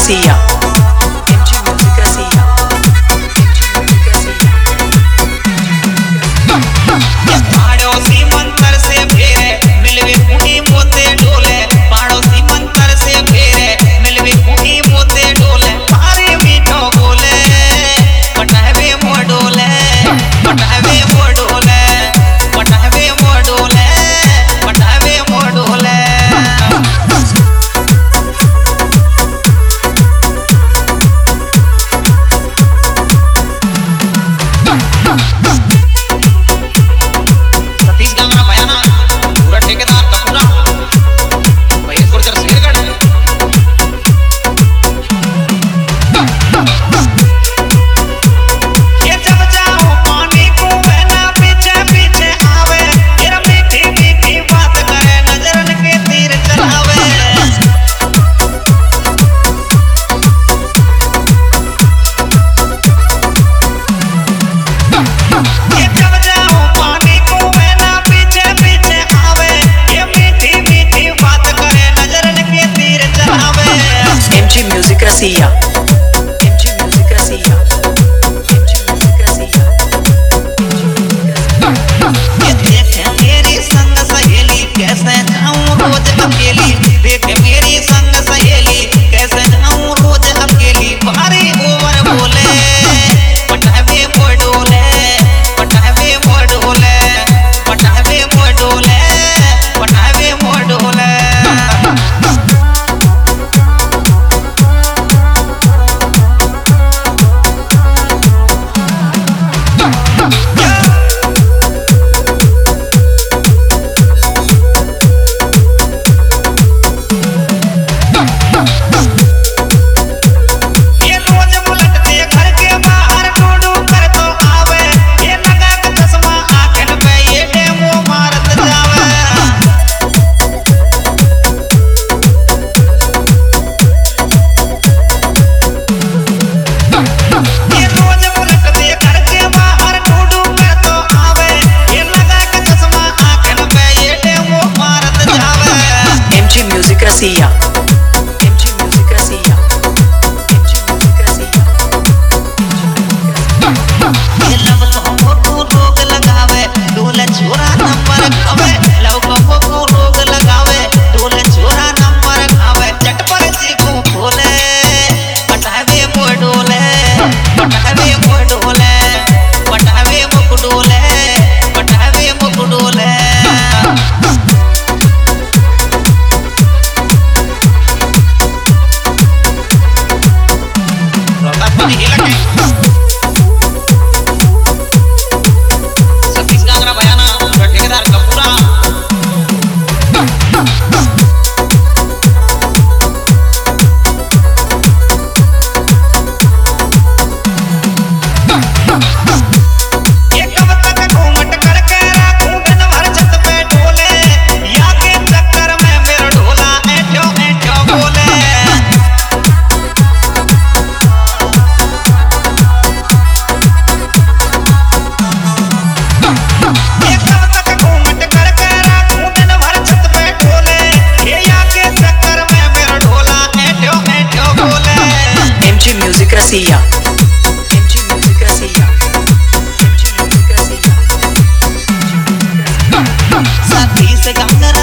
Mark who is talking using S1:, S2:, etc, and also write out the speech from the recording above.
S1: Rasiya. MG Music Rasiya.
S2: पड़ोसी मंतर से फेरे मिलवे कुनी मोते डोले पड़ोसी मंतर से फेरे मिलवे कुनी मोते डोले मारे मीठो बोले पटावे मोडोले पटावे मोडोले पटावे मोडोले पटावे मोडोले
S1: MG Music Rasiya. MG Music Rasiya. MG Music Rasiya.
S2: ये देखे मेरी संग सहेली कैसे जाऊं रोज अकेली देखे मेरी संग सहेली कैसे जाऊं रोज अकेली भारी ओवर बोले पटावे मोडोले पटावे मोडोले पटावे मोडोले पटावे मोडोले
S1: MG Music Rasiya. MG Music Rasiya. MG Music Rasiya.
S2: ये लव को रोग लगावे डोले छोरा नंबर खावे लव को रोग लगावे डोले छोरा नंबर खावे चटपर सी को खोले पटावे मोडोले पटावे मोडोले पटावे मुकुडोले पटावे मुकुडोले सतीश गांगरा बयाना ठेकेदार कपूरा ये कब तक घूमट करके राखूं दिन भर छत पे ढोले या के चक्कर में मेरा ढोला ऐठो ऐठो बोले ये कब तक घूमट करके राखूं दिन भर छत पे ढोले ये या के चक्कर में मेरा ढोला ऐठो ऐठो बोले
S1: MG Music Rasiya. MG Music Rasiya. MG Music Rasiya.
S2: Satish गांगरा